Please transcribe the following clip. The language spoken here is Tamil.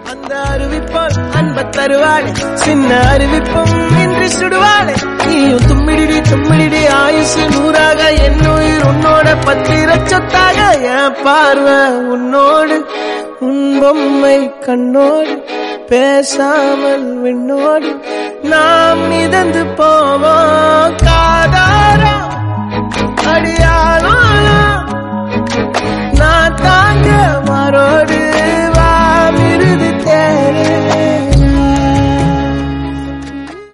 அந்த அறிவிப்பால் அன்ப தருவாளே சின்ன அறிவிப்பும் இன்றி சுடுவாளே நீயும் தும்மிடி தும்மிடி ஆயுசு 100ஆக என் உயிர் உன்னோட 10 லட்சத்தாக என் பார்வை உன்னோடு உன் பொம்மை கண்ணோடு பேசாமல் விண்ணோடு நாம் மிதந்து போவோம் காதாரம் அடியாளம்